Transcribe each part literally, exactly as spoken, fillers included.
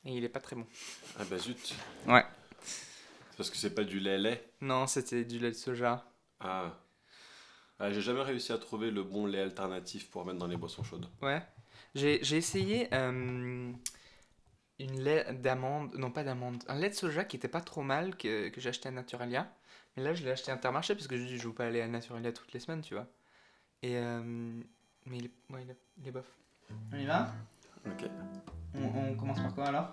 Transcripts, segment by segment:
et il est pas très bon. Ah bah zut. Ouais. C'est parce que c'est pas du lait lait. Non, c'était du lait de soja. Ah. Ah, j'ai jamais réussi à trouver le bon lait alternatif pour mettre dans les boissons chaudes. Ouais. J'ai, j'ai essayé euh, une lait d'amande, non pas d'amande, un lait de soja qui était pas trop mal que, que j'ai acheté à Naturalia. Mais là, je l'ai acheté à Intermarché parce que je dis je veux pas aller à Naturalia toutes les semaines, tu vois. Et euh, mais il est, ouais, il est, il est bof. On y va? Ok. On, on commence par quoi alors?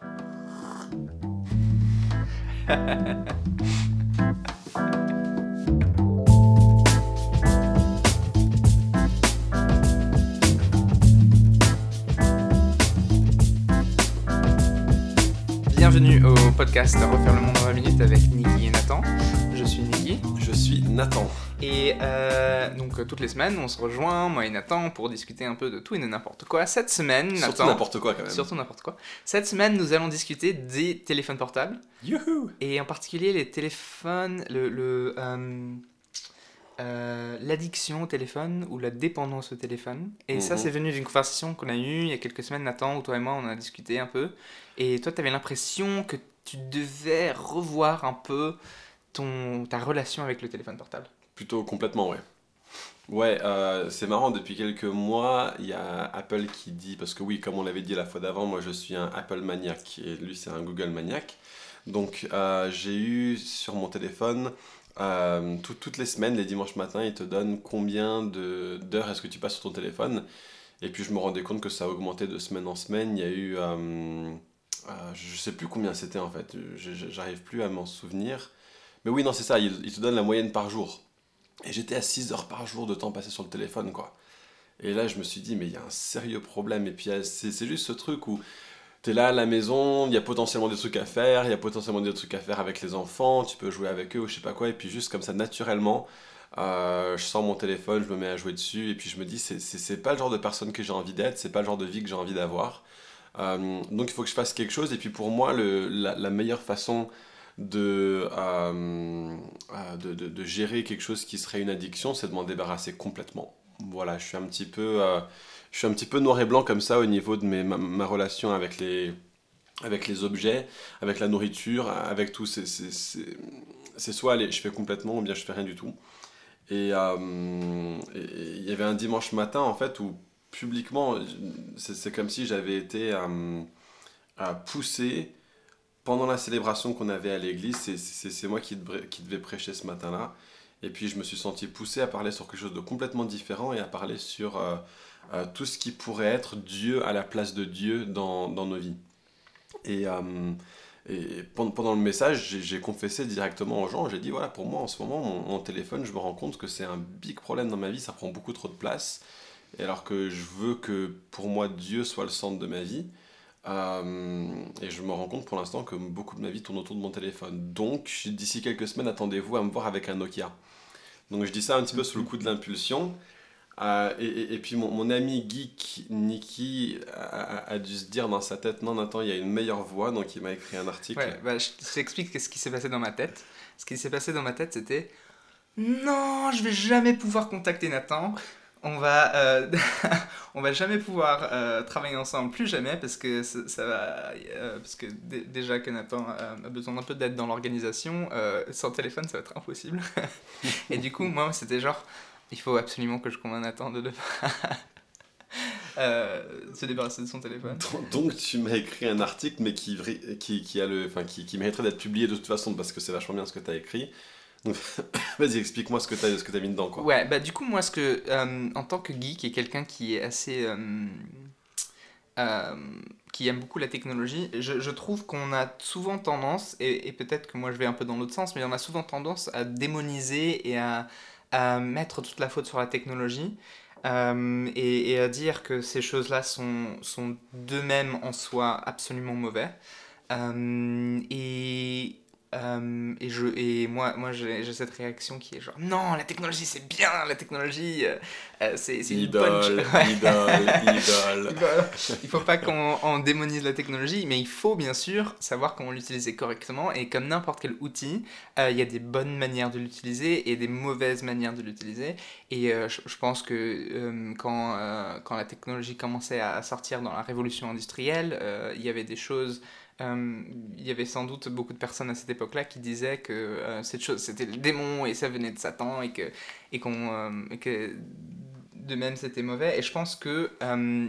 Bienvenue au podcast Refaire le monde en vingt minutes avec Niki et Nathan. Je suis Niki. Je suis Nathan. Et euh, donc euh, toutes les semaines, on se rejoint, moi et Nathan, pour discuter un peu de tout et de n'importe quoi. Cette semaine, Nathan... Surtout n'importe quoi quand même. Surtout n'importe quoi. Cette semaine, nous allons discuter des téléphones portables. Youhou! Et en particulier les téléphones, le... le euh, euh, l'addiction au téléphone ou la dépendance au téléphone. Et mm-hmm. ça, c'est venu d'une conversation qu'on a eue il y a quelques semaines, Nathan, où toi et moi, on a discuté un peu. Et toi, tu avais l'impression que tu devais revoir un peu ton, ta relation avec le téléphone portable. Plutôt complètement, ouais. Ouais, euh, c'est marrant, depuis quelques mois, il y a Apple qui dit, parce que oui, comme on l'avait dit la fois d'avant, moi je suis un Apple maniaque et lui c'est un Google maniaque. Donc euh, j'ai eu sur mon téléphone, euh, tout, toutes les semaines, les dimanches matins, il te donne combien de, d'heures est-ce que tu passes sur ton téléphone. Et puis je me rendais compte que ça a augmenté de semaine en semaine. Il y a eu, euh, euh, je sais plus combien c'était en fait, je, j'arrive plus à m'en souvenir. Mais oui, non, c'est ça, il, il te donne la moyenne par jour. Et j'étais à six heures par jour de temps passé sur le téléphone, quoi. Et là, je me suis dit, mais il y a un sérieux problème. Et puis, c'est, c'est juste ce truc où t'es là à la maison, il y a potentiellement des trucs à faire, il y a potentiellement des trucs à faire avec les enfants, tu peux jouer avec eux ou je sais pas quoi. Et puis, juste comme ça, naturellement, euh, je sors mon téléphone, je me mets à jouer dessus. Et puis, je me dis, c'est, c'est, c'est pas le genre de personne que j'ai envie d'être, c'est pas le genre de vie que j'ai envie d'avoir. Euh, donc, il faut que je fasse quelque chose. Et puis, pour moi, le, la, la meilleure façon... De, euh, de, de, de gérer quelque chose qui serait une addiction, c'est de m'en débarrasser complètement. Voilà, je suis un petit peu, euh, je suis un petit peu noir et blanc comme ça au niveau de mes, ma, ma relation avec les, avec les objets, avec la nourriture, avec tout. C'est, c'est, c'est, c'est soit allez, je fais complètement ou bien je fais rien du tout. Et il euh, y avait un dimanche matin en fait où publiquement, c'est, c'est comme si j'avais été euh, à pousser. Pendant la célébration qu'on avait à l'église, c'est, c'est, c'est moi qui, devrais, qui devais prêcher ce matin-là. Et puis je me suis senti poussé à parler sur quelque chose de complètement différent et à parler sur euh, euh, tout ce qui pourrait être Dieu à la place de Dieu dans, dans nos vies. Et, euh, et pendant le message, j'ai, j'ai confessé directement aux gens, j'ai dit voilà, pour moi en ce moment, mon, mon téléphone, je me rends compte que c'est un big problème dans ma vie, ça prend beaucoup trop de place. Et alors que je veux que pour moi Dieu soit le centre de ma vie, Euh, et je me rends compte pour l'instant que beaucoup de ma vie tourne autour de mon téléphone. Donc, d'ici quelques semaines, attendez-vous à me voir avec un Nokia. Donc, je dis ça un petit peu sous le coup de l'impulsion. Euh, et, et, et puis, mon, mon ami geek, Niki, a, a dû se dire dans sa tête, non, Nathan, il y a une meilleure voie. Donc, il m'a écrit un article. Ouais, bah, je t'explique ce qui s'est passé dans ma tête. Ce qui s'est passé dans ma tête, c'était non, je vais jamais pouvoir contacter Nathan. On va, euh, on va jamais pouvoir euh, travailler ensemble, plus jamais, parce que ça, ça va, euh, parce que d- déjà que Nathan euh, a besoin d'un peu d'aide dans l'organisation, euh, sans téléphone, ça va être impossible. Et du coup, moi, c'était genre, il faut absolument que je convainque Nathan de, de euh, se débarrasser de son téléphone. Donc, tu m'as écrit un article, mais qui, qui, qui, a le, enfin, qui, qui mériterait d'être publié de toute façon, parce que c'est vachement bien ce que tu as écrit. Donc, vas-y, explique-moi ce que tu as ce que tu as mis dedans, quoi. Ouais, bah du coup, moi, ce que, euh, en tant que geek et quelqu'un qui est assez... Euh, euh, qui aime beaucoup la technologie, je, je trouve qu'on a souvent tendance, et, et peut-être que moi je vais un peu dans l'autre sens, mais on a souvent tendance à démoniser et à, à mettre toute la faute sur la technologie, euh, et, et à dire que ces choses-là sont, sont d'eux-mêmes en soi absolument mauvais. Euh, et... Euh, et, je, et moi, moi j'ai, j'ai cette réaction qui est genre non, la technologie c'est bien, la technologie euh, c'est, c'est une bonne chose. Idole, idole, idole. Il faut pas qu'on on démonise la technologie, mais il faut bien sûr savoir comment l'utiliser correctement. Et comme n'importe quel outil, euh, il y a des bonnes manières de l'utiliser et des mauvaises manières de l'utiliser. Et euh, je, je pense que euh, quand, euh, quand la technologie commençait à sortir dans la révolution industrielle, euh, il y avait des choses euh, il y avait sans doute beaucoup de personnes à cette époque-là qui disaient que euh, cette chose c'était le démon et ça venait de Satan et que, et qu'on, euh, et que de même c'était mauvais. Et je pense que euh,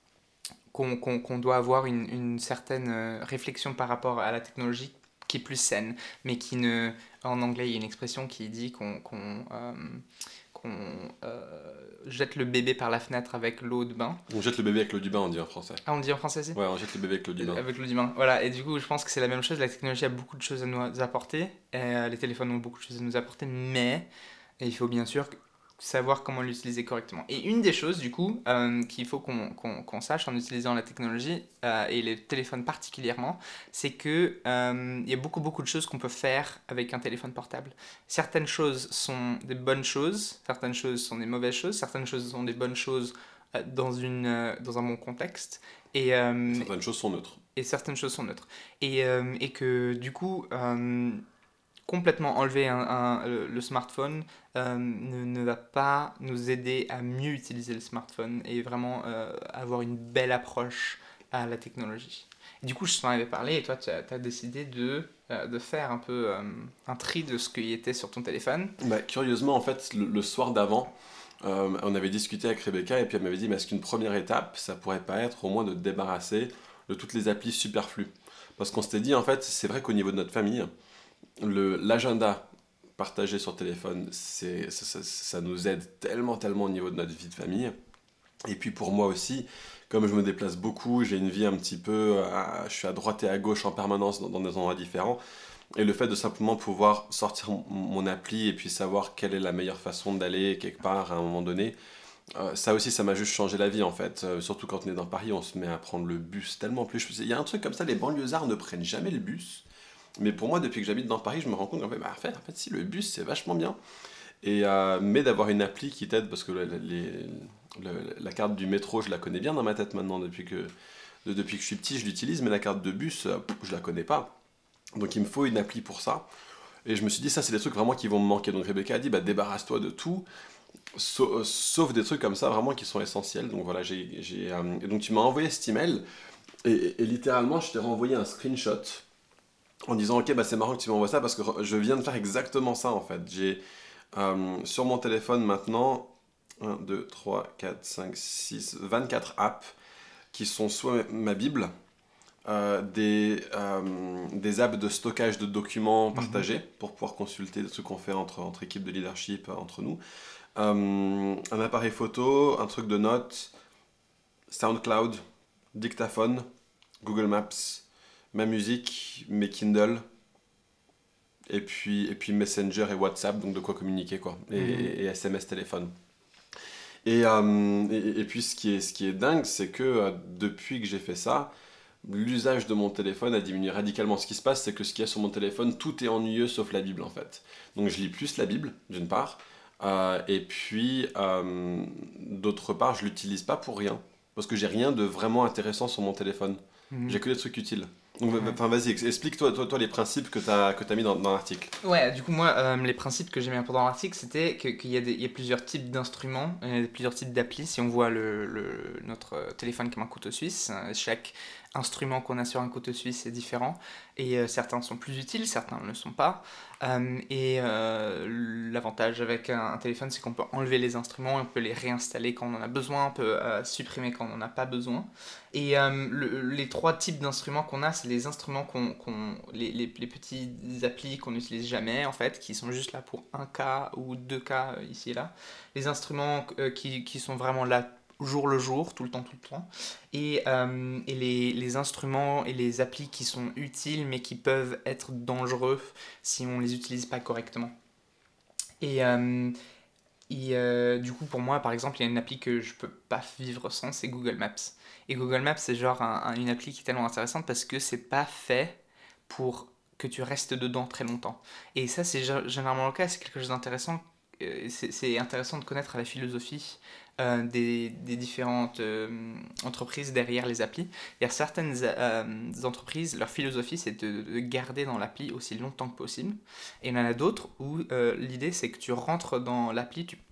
qu'on, qu'on, qu'on doit avoir une, une certaine euh, réflexion par rapport à la technologie qui est plus saine, mais qui ne... En anglais, il y a une expression qui dit qu'on, qu'on, euh, qu'on euh, jette le bébé par la fenêtre avec l'eau de bain. On jette le bébé avec l'eau du bain, on dit en français. Ah, on dit en français aussi? Ouais, on jette le bébé avec l'eau du bain. Avec l'eau du bain. Voilà, et du coup, je pense que c'est la même chose. La technologie a beaucoup de choses à nous apporter. Et, euh, les téléphones ont beaucoup de choses à nous apporter, mais il faut bien sûr savoir comment l'utiliser correctement. Et une des choses, du coup, euh, qu'il faut qu'on, qu'on, qu'on sache en utilisant la technologie, euh, et les téléphones particulièrement, c'est qu'il euh, y a beaucoup, beaucoup de choses qu'on peut faire avec un téléphone portable. Certaines choses sont des bonnes choses, certaines choses sont des mauvaises choses, certaines choses sont des bonnes choses euh, dans, une, euh, dans un bon contexte. Et, euh, certaines choses sont neutres. Et certaines choses sont neutres. Et, euh, et que, du coup... Euh, complètement enlever un, un, le, le smartphone euh, ne, ne va pas nous aider à mieux utiliser le smartphone et vraiment euh, avoir une belle approche à la technologie. Et du coup, je t'en avais parlé et toi, tu as, as décidé de, euh, de faire un peu euh, un tri de ce qui était sur ton téléphone. Bah, curieusement, en fait, le, le soir d'avant, euh, on avait discuté avec Rebecca et puis elle m'avait dit, mais est-ce qu'une première étape, ça pourrait pas être au moins de te débarrasser de toutes les applis superflues? Parce qu'on s'était dit, en fait, c'est vrai qu'au niveau de notre famille, Le, l'agenda partagé sur téléphone, c'est, ça, ça, ça nous aide tellement, tellement au niveau de notre vie de famille. Et puis pour moi aussi, comme je me déplace beaucoup, j'ai une vie un petit peu, à, je suis à droite et à gauche en permanence dans, dans des endroits différents. Et le fait de simplement pouvoir sortir mon, mon appli et puis savoir quelle est la meilleure façon d'aller quelque part à un moment donné, euh, ça aussi, ça m'a juste changé la vie en fait. Euh, surtout quand on est dans Paris, on se met à prendre le bus tellement plus. Il y a un truc comme ça, les banlieusards ne prennent jamais le bus. Mais pour moi, depuis que j'habite dans Paris, je me rends compte qu'en fait, bah, en fait, en fait si, le bus, c'est vachement bien. Et, euh, mais d'avoir une appli qui t'aide, parce que le, les, le, la carte du métro, je la connais bien dans ma tête maintenant, depuis que, de, depuis que je suis petit, je l'utilise, mais la carte de bus, euh, je la connais pas. Donc il me faut une appli pour ça. Et je me suis dit, ça, c'est des trucs vraiment qui vont me manquer. Donc Rebecca a dit, bah, débarrasse-toi de tout, sauf, sauf des trucs comme ça, vraiment, qui sont essentiels. Donc voilà, j'ai, j'ai, euh, et donc tu m'as envoyé cet email, et, et, et littéralement, je t'ai renvoyé un screenshot en disant ok bah c'est marrant que tu m'envoies ça parce que je viens de faire exactement ça en fait. J'ai euh, sur mon téléphone maintenant un, deux, trois, quatre, cinq, six, vingt-quatre apps qui sont soit ma Bible, euh, des, euh, des apps de stockage de documents partagés mm-hmm. pour pouvoir consulter des trucs qu'on fait entre, entre équipes de leadership, entre nous, euh, un appareil photo, un truc de notes, SoundCloud, dictaphone, Google Maps, ma musique, mes Kindle, et puis, et puis Messenger et WhatsApp, donc de quoi communiquer, quoi, et, mmh. et, et S M S téléphone. Et, euh, et, et puis ce qui est, ce qui est dingue, c'est que euh, depuis que j'ai fait ça, l'usage de mon téléphone a diminué radicalement. Ce qui se passe, c'est que ce qu'il y a sur mon téléphone, tout est ennuyeux sauf la Bible, en fait. Donc je lis plus la Bible, d'une part, euh, et puis, euh, d'autre part, je l'utilise pas pour rien, parce que j'ai rien de vraiment intéressant sur mon téléphone. Mmh. J'ai que des trucs utiles. Donc, ouais. Enfin, vas-y, explique-toi toi, toi, les principes que tu as que t'as mis dans, dans l'article. Ouais, du coup, moi, euh, les principes que j'ai mis un peu dans l'article, c'était que, qu'il y a, des, il y a plusieurs types d'instruments, il y a plusieurs types d'applis. Si on voit le, le, notre téléphone comme un couteau suisse, chaque instrument qu'on a sur un couteau suisse est différent. Et euh, certains sont plus utiles, certains ne le sont pas. Euh, et euh, l'avantage avec un, un téléphone, c'est qu'on peut enlever les instruments, on peut les réinstaller quand on en a besoin, on peut euh, supprimer quand on n'en a pas besoin. Et euh, le, les trois types d'instruments qu'on a, c'est les instruments qu'on, qu'on les, les, les petits applis qu'on n'utilise jamais en fait, qui sont juste là pour un cas ou deux cas euh, ici et là. Les instruments euh, qui, qui sont vraiment là jour le jour, tout le temps, tout le temps. Et, euh, et les, les instruments et les applis qui sont utiles mais qui peuvent être dangereux si on ne les utilise pas correctement. Et, euh, et euh, du coup, pour moi, par exemple, il y a une appli que je ne peux pas vivre sans, c'est Google Maps. Et Google Maps, c'est genre un, un, une appli qui est tellement intéressante parce que c'est pas fait pour que tu restes dedans très longtemps. Et ça, c'est généralement le cas, c'est quelque chose d'intéressant. C'est, c'est intéressant de connaître la philosophie euh, des, des différentes euh, entreprises derrière les applis. Il y a certaines euh, entreprises, leur philosophie, c'est de, de garder dans l'appli aussi longtemps que possible. Et il y en a d'autres où euh, l'idée, c'est que tu rentres dans l'appli, tu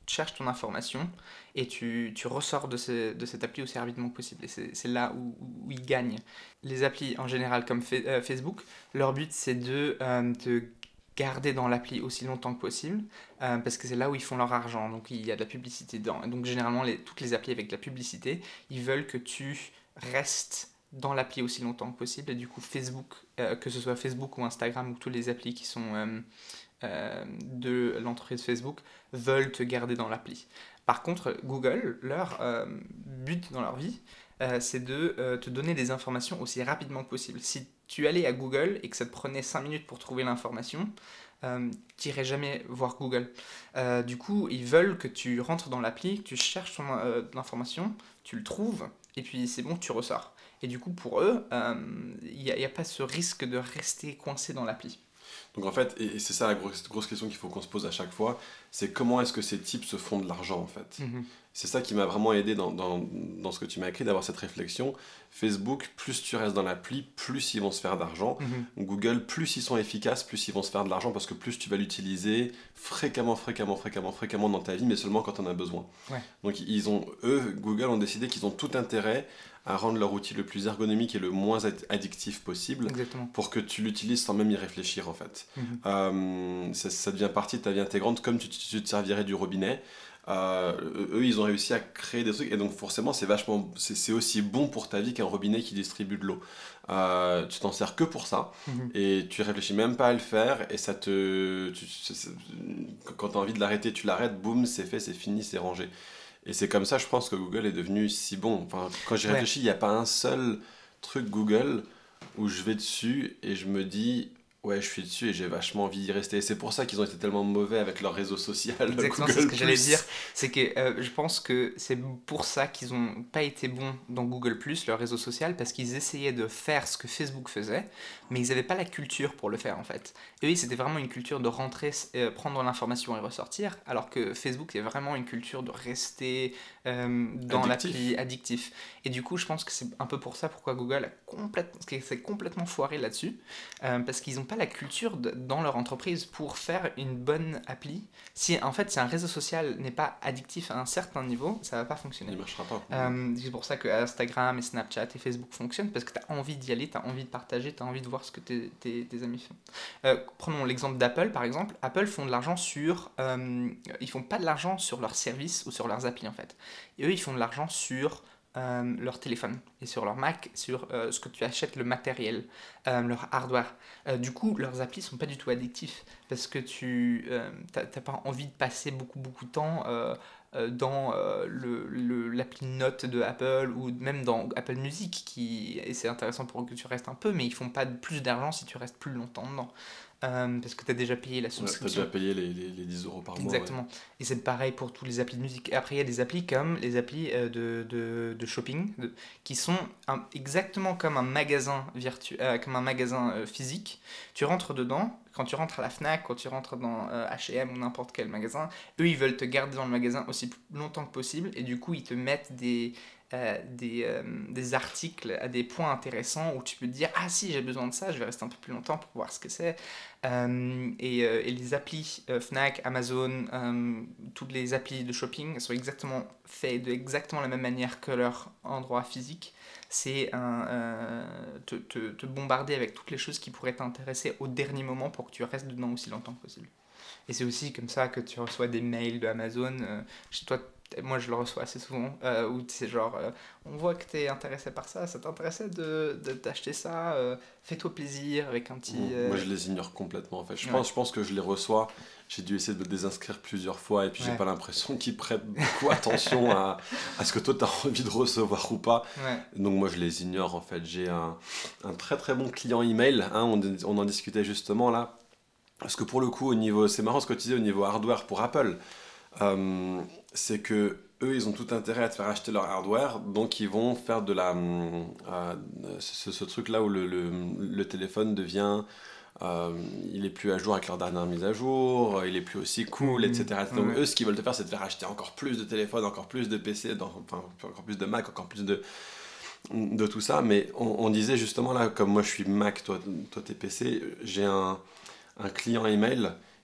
cherches ton information et tu, tu ressors de, ce, de cette appli aussi rapidement que possible. Et c'est, c'est là où, où ils gagnent. Les applis en général comme fa- euh, Facebook, leur but c'est de euh, te garder dans l'appli aussi longtemps que possible euh, parce que c'est là où ils font leur argent. Donc il y a de la publicité dedans. Et donc généralement, les, toutes les applis avec de la publicité, ils veulent que tu restes dans l'appli aussi longtemps que possible. Et du coup, Facebook, euh, que ce soit Facebook ou Instagram ou toutes les applis qui sont euh, euh, de l'entreprise Facebook, veulent te garder dans l'appli. Par contre, Google, leur euh, but dans leur vie, euh, c'est de euh, te donner des informations aussi rapidement que possible. Si tu allais à Google et que ça te prenait cinq minutes pour trouver l'information, euh, tu n'irais jamais voir Google. Euh, du coup, ils veulent que tu rentres dans l'appli, que tu cherches ton, euh, l'information, tu le trouves, et puis c'est bon, tu ressors. Et du coup, pour eux, il euh, n'y a, y a pas ce risque de rester coincé dans l'appli. Donc en fait, et, et c'est ça la grosse, grosse question qu'il faut qu'on se pose à chaque fois, c'est comment est-ce que ces types se font de l'argent en fait. Mm-hmm. C'est ça qui m'a vraiment aidé dans, dans, dans ce que tu m'as écrit, d'avoir cette réflexion. Facebook, plus tu restes dans l'appli, plus ils vont se faire d'argent. Mm-hmm. Google, plus ils sont efficaces, plus ils vont se faire de l'argent parce que plus tu vas l'utiliser fréquemment, fréquemment, fréquemment, fréquemment dans ta vie, mais seulement quand on en a besoin. Ouais. Donc ils ont, eux, Google ont décidé qu'ils ont tout intérêt à rendre leur outil le plus ergonomique et le moins addictif possible. Exactement. Pour que tu l'utilises sans même y réfléchir en fait. Mm-hmm. Euh, ça, ça devient partie de ta vie intégrante comme tu, tu te servirais du robinet. Euh, eux, ils ont réussi à créer des trucs et donc forcément c'est vachement, c'est, c'est aussi bon pour ta vie qu'un robinet qui distribue de l'eau. Euh, tu t'en sers que pour ça Mm-hmm. et tu réfléchis même pas à le faire et ça te, tu, c'est, c'est, quand tu as envie de l'arrêter, tu l'arrêtes, boum, c'est fait, c'est fini, c'est rangé. Et c'est comme ça, je pense que Google est devenu si bon. Enfin, quand j'y réfléchis, il n'y a pas un seul truc Google où je vais dessus et je me dis ouais, je suis dessus et j'ai vachement envie d'y rester. Et c'est pour ça qu'ils ont été tellement mauvais avec leur réseau social. Exactement, Google c'est ce que j'allais plus. dire. C'est que euh, je pense que c'est pour ça qu'ils n'ont pas été bons dans Google plus, leur réseau social, parce qu'ils essayaient de faire ce que Facebook faisait, mais ils n'avaient pas la culture pour le faire en fait. Et oui, c'était vraiment une culture de rentrer, euh, prendre l'information et ressortir, alors que Facebook, c'est vraiment une culture de rester euh, dans Addictif. l'appli addictif. Et du coup, je pense que c'est un peu pour ça pourquoi Google a complètement, s'est complètement foiré là-dessus, euh, parce qu'ils n'ont pas la culture de, dans leur entreprise pour faire une bonne appli. Si en fait si un réseau social n'est pas addictif à un certain niveau, ça va pas fonctionner. Il marchera pas. Euh, c'est pour ça que Instagram et Snapchat et Facebook fonctionnent, parce que tu as envie d'y aller, tu as envie de partager, tu as envie de voir ce que tes, tes, tes amis font. Euh, prenons l'exemple d'Apple par exemple. Apple font de l'argent sur... Euh, ils font pas de l'argent sur leurs services ou sur leurs applis en fait. Et eux ils font de l'argent sur... Euh, leur téléphone et sur leur Mac, sur euh, ce que tu achètes, le matériel, euh, leur hardware. Euh, du coup, leurs applis sont pas du tout addictifs parce que tu euh, t'as, t'as pas envie de passer beaucoup beaucoup de temps euh, euh, dans euh, le, le, l'appli Notes de Apple ou même dans Apple Music qui et c'est intéressant pour que tu restes un peu, mais ils font pas plus d'argent si tu restes plus longtemps dedans. Euh, parce que tu as déjà payé la Ouais, souscription. tu as déjà payé les, les, les dix euros par mois. Exactement. Ouais. Et c'est pareil pour tous les applis de musique. Et après, il y a des applis comme les applis euh, de, de, de shopping de, qui sont un, exactement comme un magasin, virtu, euh, comme un magasin euh, physique. Tu rentres dedans, quand tu rentres à la Fnac, quand tu rentres dans euh, H et M ou n'importe quel magasin, eux, ils veulent te garder dans le magasin aussi longtemps que possible. Et du coup, ils te mettent des... Euh, des, euh, des articles à des points intéressants où tu peux te dire ah si j'ai besoin de ça, je vais rester un peu plus longtemps pour voir ce que c'est. Euh, et, euh, et les applis euh, Fnac, Amazon, euh, toutes les applis de shopping sont exactement faites de exactement la même manière que leur endroit physique. C'est un, euh, te, te, te bombarder avec toutes les choses qui pourraient t'intéresser au dernier moment pour que tu restes dedans aussi longtemps que possible. Et c'est aussi comme ça que tu reçois des mails de Amazon. Euh, chez toi, moi je le reçois assez souvent, euh, où c'est genre, euh, on voit que tu es intéressé par ça, ça t'intéressait de, de t'acheter ça, euh, fais-toi plaisir avec un petit... Euh... Moi je les ignore complètement en fait. Je, Ouais. pense, je pense que je les reçois, j'ai dû essayer de me désinscrire plusieurs fois et puis Ouais. j'ai pas l'impression qu'ils prêtent beaucoup attention à, à ce que toi tu as envie de recevoir ou pas. Ouais. Donc moi je les ignore en fait. J'ai un, un très très bon client email, hein, on, on en discutait justement là. Parce que pour le coup, au niveau, c'est marrant ce que tu disais au niveau hardware pour Apple, euh, c'est que eux, ils ont tout intérêt à te faire acheter leur hardware, donc ils vont faire de la, euh, ce, ce truc-là où le, le, le téléphone devient, euh, il est plus à jour avec leur dernière mise à jour, il est plus aussi cool, Mmh, et cetera. Donc ouais. eux, ce qu'ils veulent te faire, c'est te faire acheter encore plus de téléphones, encore plus de P C, dans, enfin, encore plus de Mac, encore plus de de tout ça. Mais on, on disait justement là, comme moi je suis Mac, toi, toi t'es P C, j'ai un un client email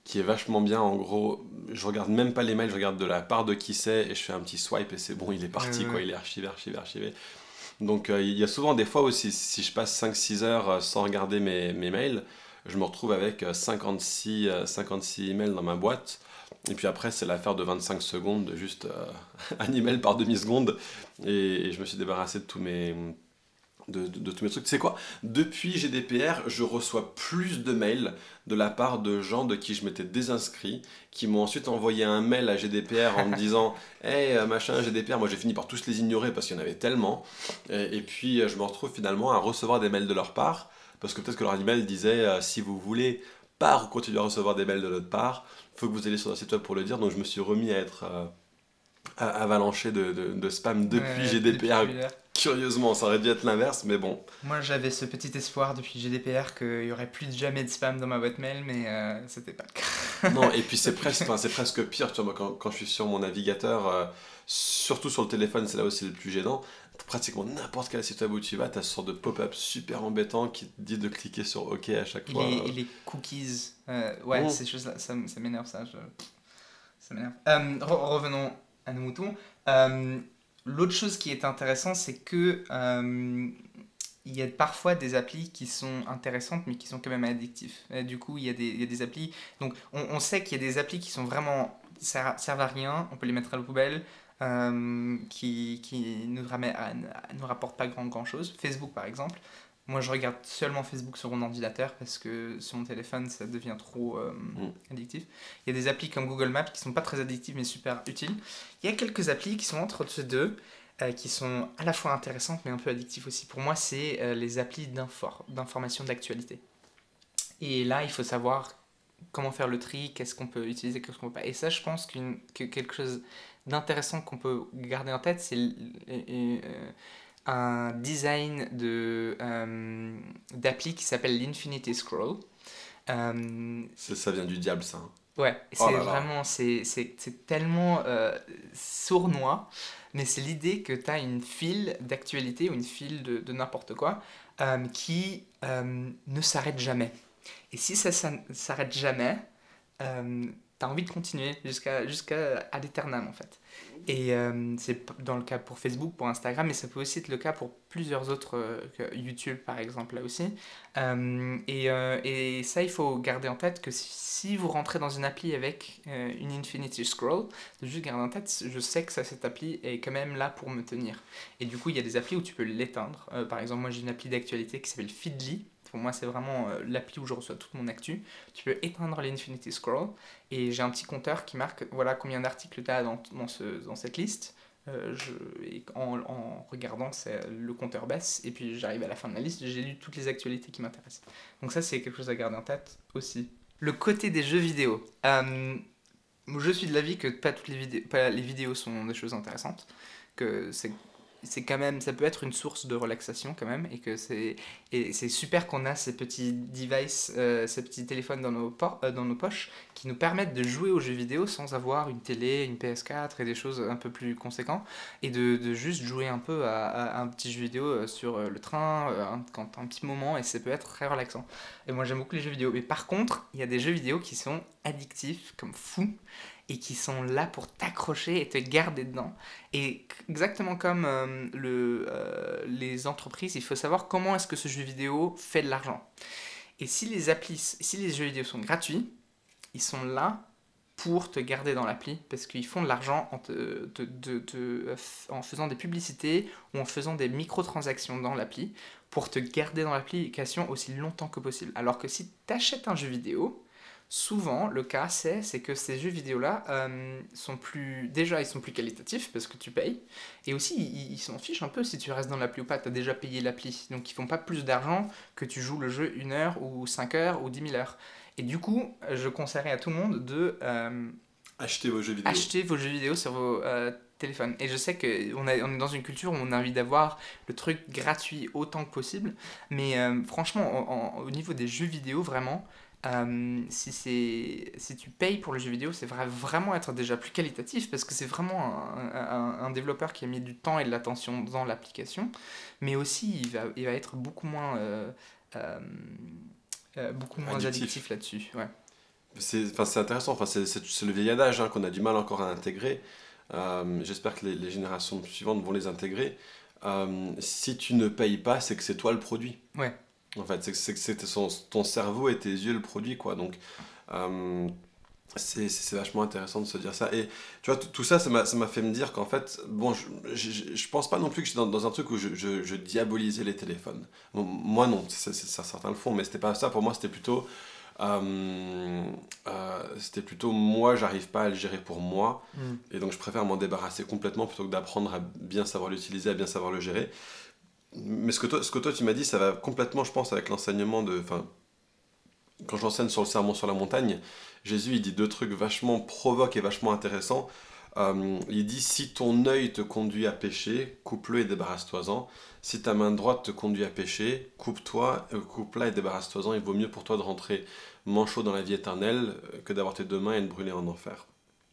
qui est vachement bien. En gros, je regarde même pas les mails, je regarde de la part de qui c'est et je fais un petit swipe et c'est bon, il est parti, Euh, quoi, il est archivé, archivé, archivé. Donc euh, il y a souvent des fois aussi, si je passe cinq six heures euh, sans regarder mes, mes mails, je me retrouve avec euh, cinquante-six, euh, cinquante-six emails dans ma boîte. Et puis après, c'est l'affaire de vingt-cinq secondes, de juste euh, un email par demi-seconde. Et, et je me suis débarrassé de tous mes, de, de- de tous mes trucs. Tu sais quoi? Depuis G D P R, je reçois plus de mails de la part de gens de qui je m'étais désinscrit, qui m'ont ensuite envoyé un mail à G D P R en me disant Hey, euh, machin, G D P R. Moi, j'ai fini par tous les ignorer parce qu'il y en avait tellement. Et, et puis, euh, je me retrouve finalement à recevoir des mails de leur part, parce que peut-être que leur email disait euh, Si vous voulez pas continuer à recevoir des mails de notre part, il faut que vous alliez sur notre site web pour le dire. Donc, je me suis remis à être euh, à- avalanché de, de- de spam depuis ouais, depuis G D P R. celui-là. Curieusement, ça aurait dû être l'inverse, mais bon. Moi, j'avais ce petit espoir depuis G D P R qu'il y aurait plus jamais de spam dans ma boîte mail, mais euh, c'était pas le cas. Non, et puis c'est presque, enfin, c'est presque pire, tu vois, moi, quand, quand je suis sur mon navigateur, euh, surtout sur le téléphone, c'est là où c'est le plus gênant. Pratiquement n'importe quel site web où tu vas, tu as ce sort de pop-up super embêtant qui te dit de cliquer sur OK à chaque Et fois. les, et les cookies, euh, ouais, Mmh. ces choses-là, ça, m- ça m'énerve ça. je- Ça m'énerve. Euh, re- revenons à nos moutons. Euh, L'autre chose qui est intéressant, c'est que euh, il y a parfois des applis qui sont intéressantes, mais qui sont quand même addictives. Et du coup, il y a des, il y a des applis. Donc, on, on sait qu'il y a des applis qui sont vraiment servent, servent à rien. On peut les mettre à la poubelle. Euh, qui, qui ne ramènent à- à- ne rapportent pas grand, grand chose. Facebook, par exemple. Moi, je regarde seulement Facebook sur mon ordinateur parce que sur mon téléphone, ça devient trop euh, Mm. addictif. Il y a des applis comme Google Maps qui sont pas très addictives mais super utiles. Il y a quelques applis qui sont entre ces deux, euh, qui sont à la fois intéressantes mais un peu addictives aussi. Pour moi, c'est euh, les applis d'infor- d'information d'actualité. Et là, il faut savoir comment faire le tri, qu'est-ce qu'on peut utiliser, qu'est-ce qu'on peut pas. Et ça, je pense qu'une, que quelque chose d'intéressant qu'on peut garder en tête, c'est l- euh, euh, un design de, euh, d'appli qui s'appelle l'Infinity Scroll. Euh, C'est- Ça vient du diable, ça. Hein. ouais, Oh c'est là là. vraiment, c'est, c'est, c'est tellement euh, sournois, mais c'est l'idée que tu as une file d'actualité ou une file de, de n'importe quoi euh, qui euh, ne s'arrête jamais. Et si ça, ça ne s'arrête jamais, euh, tu as envie de continuer jusqu'à jusqu'à à l'éternel en fait. Et euh, c'est p- dans le cas pour Facebook, pour Instagram, mais ça peut aussi être le cas pour plusieurs autres, euh, que YouTube par exemple, là aussi. Euh, et, euh, et ça, il faut garder en tête que si, si vous rentrez dans une appli avec euh, une Infinity Scroll, de juste garder en tête, je sais que ça, cette appli est quand même là pour me tenir. Et du coup, il y a des applis où tu peux l'éteindre. Euh, par exemple, moi j'ai une appli d'actualité qui s'appelle Feedly. Pour moi, c'est vraiment euh, l'appli où je reçois toute mon actu. Tu peux éteindre l'Infinity Scroll et j'ai un petit compteur qui marque voilà combien d'articles tu as dans, dans, ce, dans cette liste. Euh, je, et en, en regardant, c'est- le compteur baisse et puis j'arrive à la fin de la liste, j'ai lu toutes les actualités qui m'intéressent. Donc ça, c'est quelque chose à garder en tête aussi. Le côté des jeux vidéo. Euh, je suis de l'avis que pas toutes les vidéos, pas les vidéos sont des choses intéressantes, que c'est c'est quand même, ça peut être une source de relaxation quand même, et que c'est et c'est super qu'on a ces petits devices, euh, ces petits téléphones dans nos, por- euh, dans nos poches qui nous permettent de jouer aux jeux vidéo sans avoir une télé, une P S quatre et des choses un peu plus conséquentes, et de, de juste jouer un peu à, à un petit jeu vidéo euh, sur euh, le train, euh, un, quand t'as un petit moment, et ça peut être très relaxant. Et moi j'aime beaucoup les jeux vidéo, mais par contre, il y a des jeux vidéo qui sont addictifs comme fou et qui sont là pour t'accrocher et te garder dedans. Et exactement comme euh, le, euh, les entreprises, il faut savoir comment est-ce que ce jeu vidéo fait de l'argent. Et si les applis, si les jeux vidéo sont gratuits, ils sont là pour te garder dans l'appli parce qu'ils font de l'argent en, te, te- te- te- en faisant des publicités ou en faisant des microtransactions dans l'appli pour te garder dans l'application aussi longtemps que possible. Alors que si tu achètes un jeu vidéo, souvent le cas c'est, c'est que ces jeux vidéo là euh, sont plus, déjà ils sont plus qualitatifs parce que tu payes, et aussi ils ils s'en fichent un peu si tu restes dans l'appli ou pas, tu as déjà payé l'appli, donc ils font pas plus d'argent que tu joues le jeu une heure ou cinq heures ou dix mille heures. Et du coup je conseillerais à tout le monde de euh, Achetez vos jeux vidéo. acheter vos jeux vidéo sur vos euh, téléphones. Et je sais qu'on on est dans une culture où on a envie d'avoir le truc gratuit autant que possible, mais euh, franchement, en- en- au niveau des jeux vidéo, vraiment, euh, si, c'est, si tu payes pour le jeu vidéo, c'est vra- vraiment être déjà plus qualitatif parce que c'est vraiment un, un- un développeur qui a mis du temps et de l'attention dans l'application, mais aussi il va, il va être beaucoup moins, euh, euh, euh, beaucoup moins Addictif. addictif là-dessus. Ouais. c'est, enfin, c'est intéressant, enfin, c'est, c'est, c'est le vieil adage hein, qu'on a du mal encore à intégrer. Euh, j'espère que les, les générations suivantes vont les intégrer. Euh, si tu ne payes pas, c'est que c'est toi le produit. Ouais. En fait, c'est que c'est, c'est son- ton cerveau et tes yeux le produit, quoi. Donc, euh, c'est, c'est c'est vachement intéressant de se dire ça. Et tu vois, t- tout ça, ça m'a, ça m'a fait me dire qu'en fait, bon, je, je, je pense pas non plus que j'étais dans, dans un truc où je, je, je diabolisais les téléphones. Bon, moi, non, c'est, c'est- ça, certains le font, mais c'était pas ça. Pour moi, c'était plutôt, euh, euh, c'était plutôt moi, j'arrive pas à le gérer pour moi. Mm. Et donc, je préfère m'en débarrasser complètement plutôt que d'apprendre à bien savoir l'utiliser, à bien savoir le gérer. Mais ce que toi, ce que toi tu m'as dit, ça va complètement, je pense, avec l'enseignement de. Enfin, quand j'enseigne sur le sermon sur la montagne, Jésus, il dit deux trucs vachement provoques et vachement intéressants. Euh, il dit, si ton œil te conduit à pécher, coupe-le et débarrasse-toi-en. Si ta main droite te conduit à pécher, coupe-toi, euh, coupe-la et débarrasse-toi-en. Il vaut mieux pour toi de rentrer manchot dans la vie éternelle euh, que d'avoir tes deux mains et de brûler en enfer.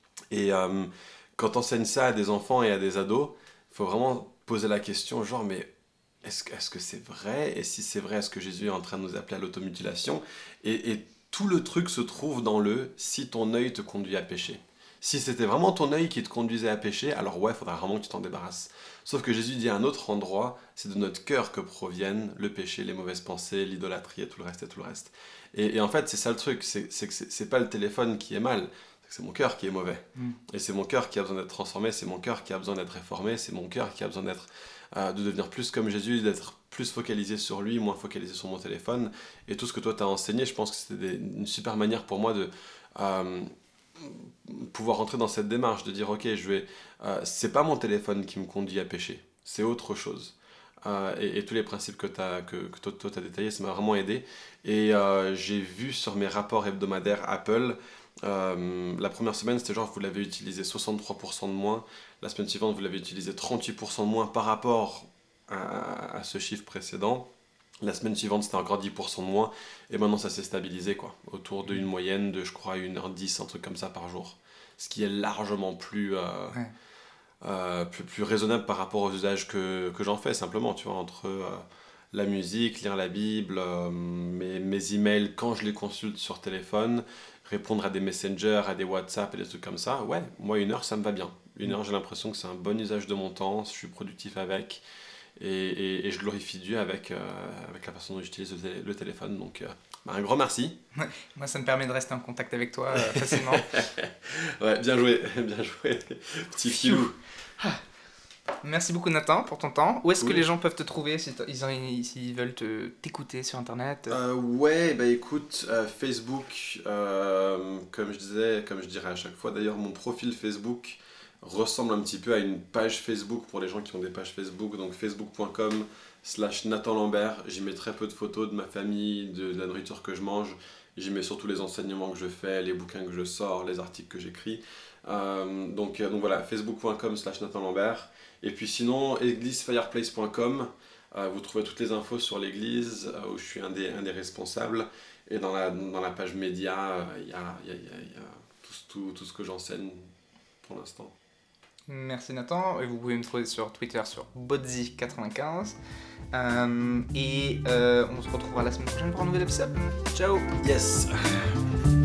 Et euh, quand tu enseignes ça à des enfants et à des ados, il faut vraiment poser la question, genre, mais est-ce, que- est-ce que c'est vrai? Et si c'est vrai, est-ce que Jésus est en train de nous appeler à l'automutilation? et, et tout le truc se trouve dans le si ton œil te conduit à pécher. Si c'était vraiment ton œil qui te conduisait à pécher, alors ouais, il faudra vraiment que tu t'en débarrasses. Sauf que Jésus dit à un autre endroit, c'est de notre cœur que proviennent le péché, les mauvaises pensées, l'idolâtrie et tout le reste et tout le reste. Et, et en fait, c'est ça le truc, c'est, c'est que c'est, c'est pas le téléphone qui est mal, c'est que c'est mon cœur qui est mauvais. Mm. Et c'est mon cœur qui a besoin d'être transformé, c'est mon cœur qui a besoin d'être réformé, c'est mon cœur qui a besoin d'être, euh, de devenir plus comme Jésus, d'être plus focalisé sur lui, moins focalisé sur mon téléphone. Et tout ce que toi t'as enseigné, je pense que c'était des- une super manière pour moi de euh, pouvoir rentrer dans cette démarche, de dire ok, je vais, euh, c'est pas mon téléphone qui me conduit à pécher, c'est autre chose. Euh, et, et tous les principes que, t'as, que, que toi, toi t'as détaillés, ça m'a vraiment aidé. Et euh, j'ai vu sur mes rapports hebdomadaires Apple, euh, la première semaine c'était genre vous l'avez utilisé soixante-trois pour cent de moins, la semaine suivante vous l'avez utilisé trente-huit pour cent de moins par rapport à, à ce chiffre précédent. La semaine suivante, c'était encore dix pour cent de moins. Et maintenant, ça s'est stabilisé, quoi. Autour d'une moyenne de, je crois, une heure dix, un truc comme ça par jour. Ce qui est largement plus, euh, Ouais. euh, plus, plus raisonnable par rapport aux usages que, que j'en fais, simplement, tu vois, entre euh, la musique, lire la Bible, euh, mes, mes emails quand je les consulte sur téléphone, répondre à des messengers, à des WhatsApp et des trucs comme ça. Ouais, moi, une heure, ça me va bien. Une heure, j'ai l'impression que c'est un bon usage de mon temps, je suis productif avec. Et, et, et je glorifie Dieu avec, euh, avec la façon dont j'utilise le, télé- le téléphone. Donc, euh, bah, un grand merci. Moi, ça me permet de rester en contact avec toi euh, facilement. Ouais, bien joué, bien joué, petit filou. Merci beaucoup Nathan pour ton temps. Où est-ce que Oui. les gens peuvent te trouver si t- ils, ont- s'ils veulent te, t'écouter sur internet? Euh, ouais, bah écoute, euh, Facebook, euh, comme je disais, comme je dirais à chaque fois, d'ailleurs, mon profil Facebook ressemble un petit peu à une page Facebook pour les gens qui ont des pages Facebook, donc facebook.com slash Nathan Lambert. J'y mets très peu de photos de ma famille, de, de la nourriture que je mange. J'y mets surtout les enseignements que je fais, les bouquins que je sors, les articles que j'écris. Euh, donc, euh, donc voilà, facebook.com slash Nathan Lambert. Et puis sinon, églisefireplace point com. Euh, vous trouvez toutes les infos sur l'église, euh, où je suis un des, un des responsables. Et dans la, dans la page média, il y, a, y, a, y, a, y a tout, tout, tout ce que j'enseigne pour l'instant. Merci Nathan. Et vous pouvez me trouver sur Twitter sur Bodzi quatre-vingt-quinze. Euh, et euh, on se retrouvera la semaine prochaine pour un nouvel épisode. Ciao. Yes!